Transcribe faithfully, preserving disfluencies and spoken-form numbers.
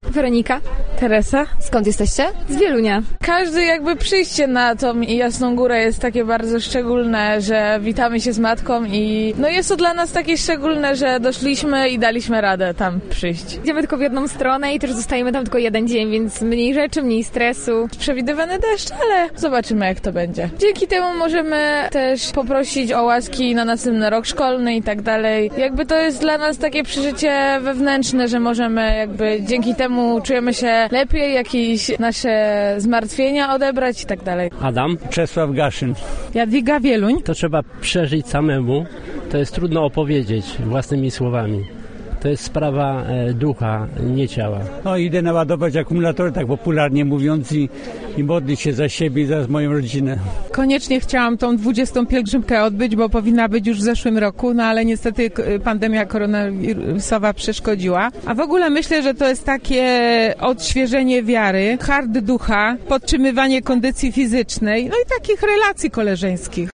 Weronika. Teresa. Skąd jesteście? Z Wielunia. Każdy jakby przyjście na tą Jasną Górę jest takie bardzo szczególne, że witamy się z matką i no jest to dla nas takie szczególne, że doszliśmy i daliśmy radę tam przyjść. Idziemy tylko w jedną stronę i też zostajemy tam tylko jeden dzień, więc mniej rzeczy, mniej stresu. Przewidywany deszcz, ale zobaczymy jak to będzie. Dzięki temu możemy też poprosić o łaski na następny rok szkolny i tak dalej. Jakby to jest dla nas takie przeżycie wewnętrzne, że możemy jakby dzięki temu czujemy się lepiej, jakieś nasze zmartwienia odebrać i tak dalej. Adam. Czesław Gaszyn. Jadwiga Wieluń. To trzeba przeżyć samemu. To jest trudno opowiedzieć własnymi słowami. To jest sprawa e, ducha, nie ciała. No idę naładować akumulatory, tak popularnie mówiąc i, i modlić się za siebie i za moją rodzinę. Koniecznie chciałam tą dwudziestą pielgrzymkę odbyć, bo powinna być już w zeszłym roku, no ale niestety pandemia koronawirusowa przeszkodziła. A w ogóle myślę, że to jest takie odświeżenie wiary, hard ducha, podtrzymywanie kondycji fizycznej, no i takich relacji koleżeńskich.